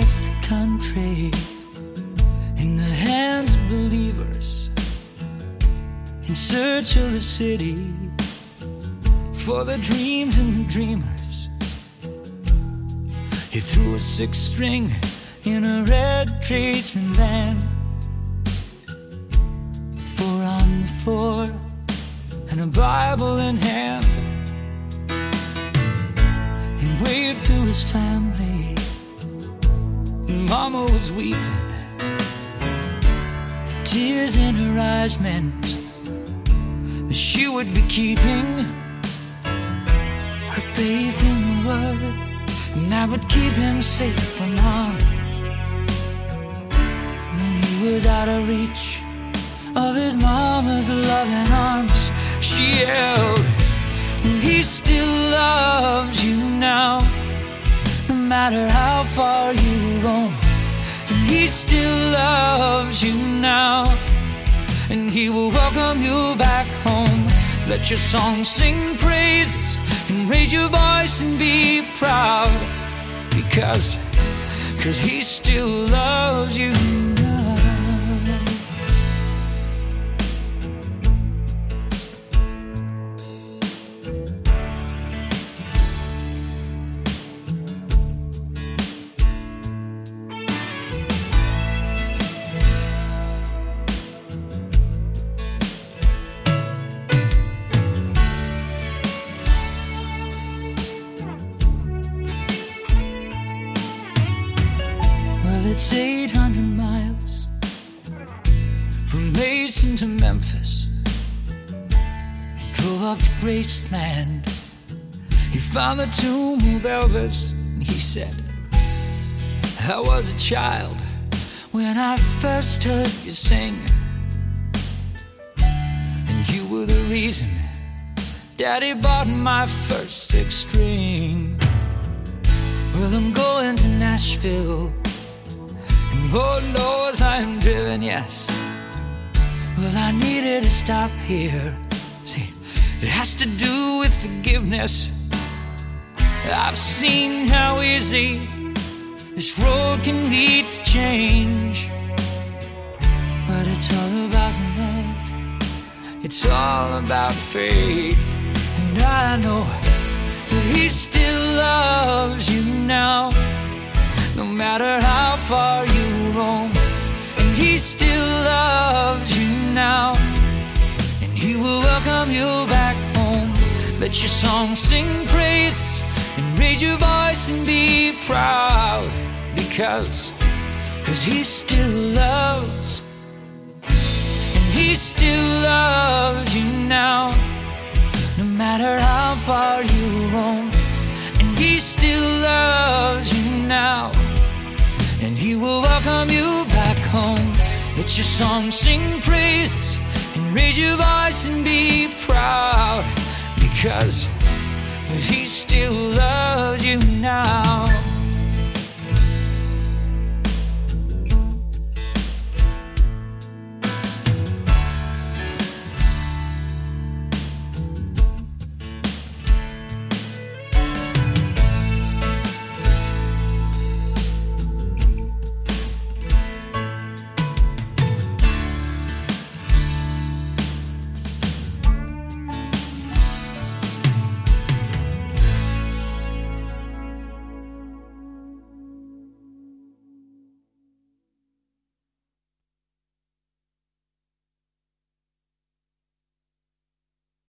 left the country in the hands of believers, in search of the city for the dreams and the dreamers. He threw a 6-string in a red tradesman van, 4 on the floor and a Bible in hand. He waved to his family. Mama was weeping. The tears in her eyes meant that she would be keeping her faith in the Word, and that would keep him safe from harm. He was out of reach of his mama's loving arms. She yelled, "He still loves you now, no matter how far you roam. And he still loves you now, and he will welcome you back home. Let your song sing praises and raise your voice and be proud, because he still loves you now." It's 800 miles from Mason to Memphis. Drove up to Graceland. He found the tomb of Elvis, and he said, "I was a child when I first heard you sing, and you were the reason Daddy bought my first 6-string. Well, I'm going to Nashville, and Lord knows I am driven, yes. Well, I needed to stop here. See, it has to do with forgiveness. I've seen how easy this road can lead to change, but it's all about love. It's all about faith. And I know that he still loves you now, no matter how far you roam. And he still loves you now, and he will welcome you back home. Let your song sing praises and raise your voice and be proud, because he still loves, and he still loves you now, no matter how far you roam. And he still loves you now, and he will welcome you back home. Let your song sing praises and raise your voice and be proud, because he still loves you now.